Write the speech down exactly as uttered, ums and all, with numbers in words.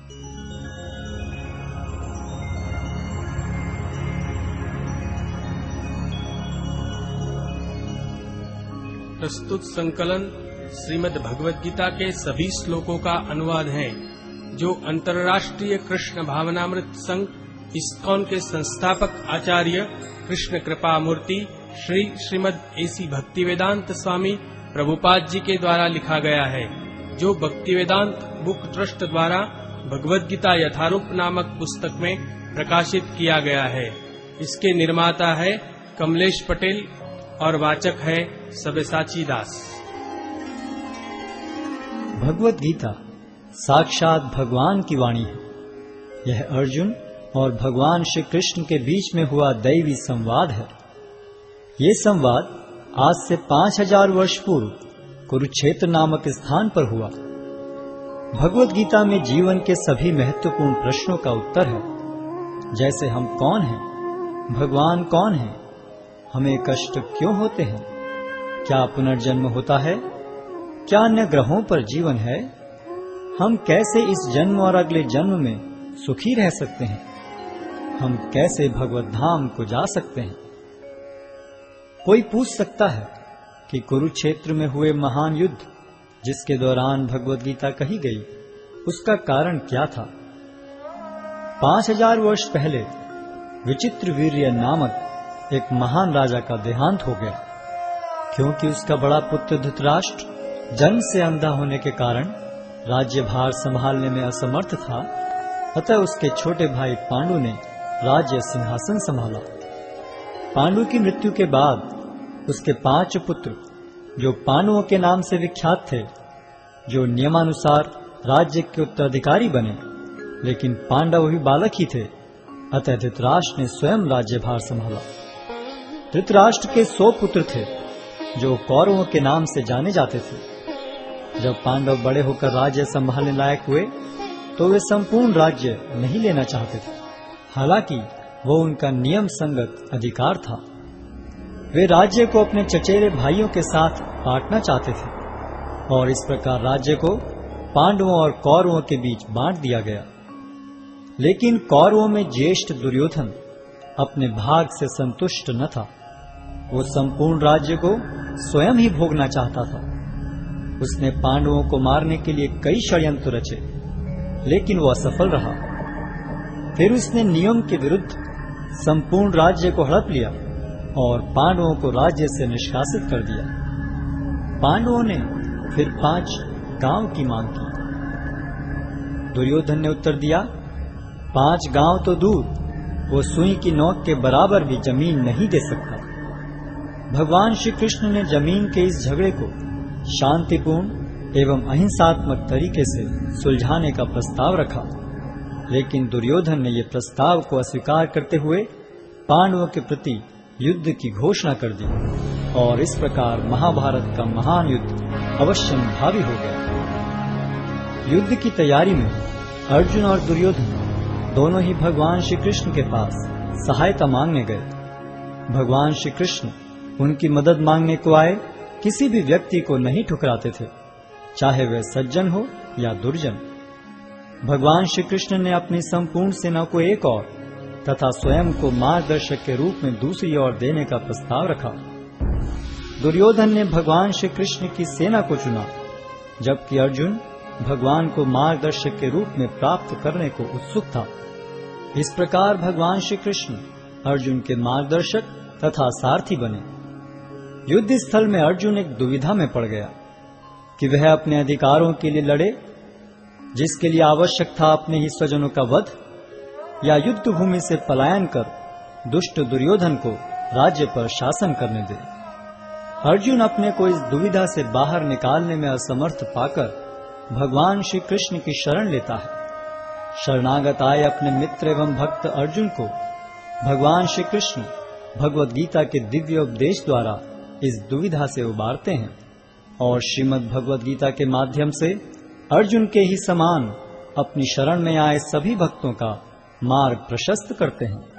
प्रस्तुत संकलन श्रीमद् भगवद गीता के सभी श्लोकों का अनुवाद है, जो अंतर्राष्ट्रीय कृष्ण भावनामृत संघ इस्कॉन के संस्थापक आचार्य कृष्ण कृपा मूर्ति श्री श्रीमद् एसी भक्तिवेदांत स्वामी प्रभुपाद जी के द्वारा लिखा गया है, जो भक्तिवेदांत बुक ट्रस्ट द्वारा भगवद गीता यथारूप नामक पुस्तक में प्रकाशित किया गया है। इसके निर्माता है कमलेश पटेल और वाचक है सबेसाची दास। भगवद गीता साक्षात भगवान की वाणी है। यह अर्जुन और भगवान श्री कृष्ण के बीच में हुआ दैवी संवाद है। ये संवाद आज से पांच हजार वर्ष पूर्व कुरुक्षेत्र नामक स्थान पर हुआ। भगवद गीता में जीवन के सभी महत्वपूर्ण प्रश्नों का उत्तर है, जैसे हम कौन हैं, भगवान कौन है, हमें कष्ट क्यों होते हैं, क्या पुनर्जन्म होता है, क्या अन्य ग्रहों पर जीवन है, हम कैसे इस जन्म और अगले जन्म में सुखी रह सकते हैं, हम कैसे भगवत धाम को जा सकते हैं। कोई पूछ सकता है कि कुरुक्षेत्र में हुए महान युद्ध जिसके दौरान भगवद गीता कही गई, उसका कारण क्या था। पांच हजार वर्ष पहले विचित्रवीर्य नामक एक महान राजा का देहांत हो गया। क्योंकि उसका बड़ा पुत्र धृतराष्ट्र जन्म से अंधा होने के कारण राज्यभार संभालने में असमर्थ था, अतः उसके छोटे भाई पांडु ने राज्य सिंहासन संभाला। पांडु की मृत्यु के बाद उसके पांच पुत्र, जो पांडवों के नाम से विख्यात थे, जो नियमानुसार राज्य के उत्तराधिकारी बने, लेकिन पांडव भी बालक ही थे, अतः धृतराष्ट्र ने स्वयं राज्यभार संभाला। धृतराष्ट्र के सौ पुत्र थे, जो कौरवों के नाम से जाने जाते थे। जब पांडव बड़े होकर राज्य संभालने लायक हुए, तो वे संपूर्ण राज्य नहीं लेना चाहते थे, हालांकि वो उनका नियम संगत अधिकार था। वे राज्य को अपने चचेरे भाइयों के साथ बांटना चाहते थे, और इस प्रकार राज्य को पांडवों और कौरवों के बीच बांट दिया गया। लेकिन कौरवों में ज्येष्ठ दुर्योधन अपने भाग से संतुष्ट न था। वो संपूर्ण राज्य को स्वयं ही भोगना चाहता था। उसने पांडवों को मारने के लिए कई षड्यंत्र रचे, लेकिन वो असफल रहा। फिर उसने नियम के विरुद्ध संपूर्ण राज्य को हड़प लिया और पांडवों को राज्य से निष्कासित कर दिया। पांडवों ने फिर पांच गांव की मांग की। दुर्योधन ने उत्तर दिया, पांच गांव तो दूर, वो सुई की नोक के बराबर भी जमीन नहीं दे सकता। भगवान श्री कृष्ण ने जमीन के इस झगड़े को शांतिपूर्ण एवं अहिंसात्मक तरीके से सुलझाने का प्रस्ताव रखा, लेकिन दुर्योधन ने यह प्रस्ताव को अस्वीकार करते हुए पांडवों के प्रति युद्ध की घोषणा कर दी, और इस प्रकार महाभारत का महान युद्ध अवश्य भावी हो गया। युद्ध की तैयारी में अर्जुन और दुर्योधन दोनों ही भगवान श्री कृष्ण के पास सहायता मांगने गए। भगवान श्री कृष्ण उनकी मदद मांगने को आए किसी भी व्यक्ति को नहीं ठुकराते थे, चाहे वह सज्जन हो या दुर्जन। भगवान श्री कृष्ण ने अपनी संपूर्ण सेना को एक ओर तथा स्वयं को मार्गदर्शक के रूप में दूसरी ओर देने का प्रस्ताव रखा। दुर्योधन ने भगवान श्री कृष्ण की सेना को चुना, जबकि अर्जुन भगवान को मार्गदर्शक के रूप में प्राप्त करने को उत्सुक था। इस प्रकार भगवान श्री कृष्ण अर्जुन के मार्गदर्शक तथा सारथी बने। युद्ध स्थल में अर्जुन एक दुविधा में पड़ गया कि वह अपने अधिकारों के लिए लड़े, जिसके लिए आवश्यक था अपने ही स्वजनों का वध, या युद्ध भूमि से पलायन कर दुष्ट दुर्योधन को राज्य पर शासन करने दे। अर्जुन अपने को इस दुविधा से बाहर निकालने में असमर्थ पाकर भगवान श्री कृष्ण की शरण लेता है। शरणागत आए अपने मित्र एवं भक्त अर्जुन को भगवान श्री कृष्ण भगवद गीता के दिव्य उपदेश द्वारा इस दुविधा से उबारते हैं, और श्रीमद् भगवद गीता के माध्यम से अर्जुन के ही समान अपनी शरण में आए सभी भक्तों का मार्ग प्रशस्त करते हैं।